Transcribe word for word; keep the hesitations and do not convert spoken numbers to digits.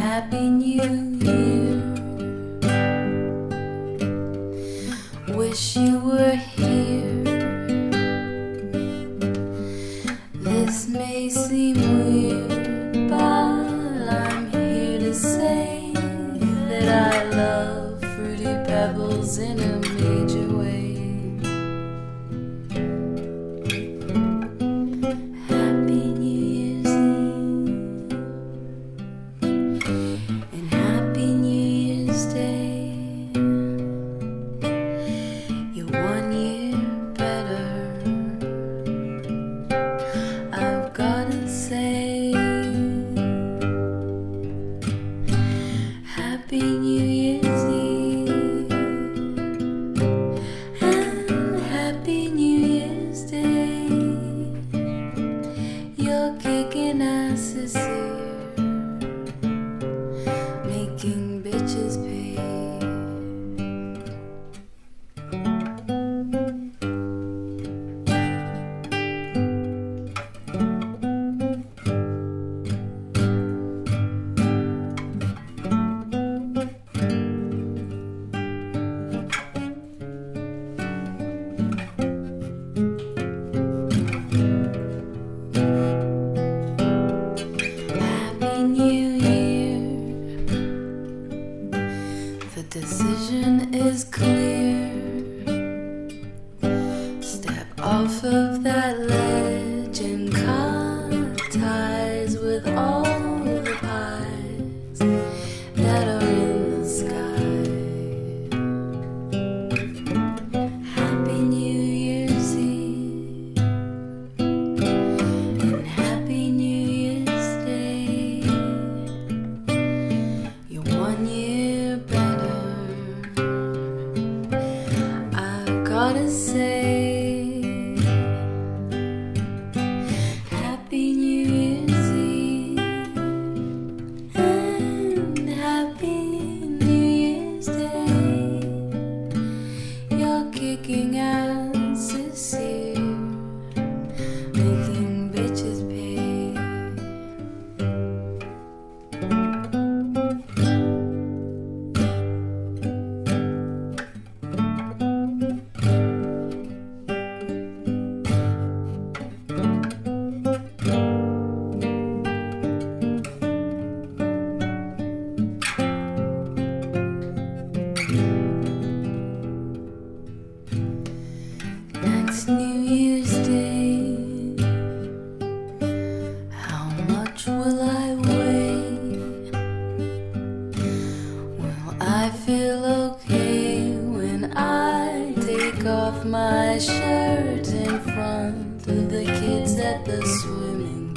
Happy New Year. Wish you were here. This may seem weird, but I'm here to say that I love Fruity Pebbles in a major way. Happy New Year's Eve and Happy New Year's Day. You're one year better, I've gotta say. Happy New Year's Eve and Happy New Year's Day. You're kicking ass this year, making bitches pay. Happy New Year. The decision is clear. Step off of that ledge and cut ties with all the pies that are in the sky. Happy New Year's Eve and Happy New Year's Day. You're one year better, I've gotta say. Happy New Year's Eve and Happy New Year's Day. You're kicking ass this year, making bitches pay. Next New Year's Day, how much will I weigh? Will I feel okay when I take off my shirt in front of the kids at the swimming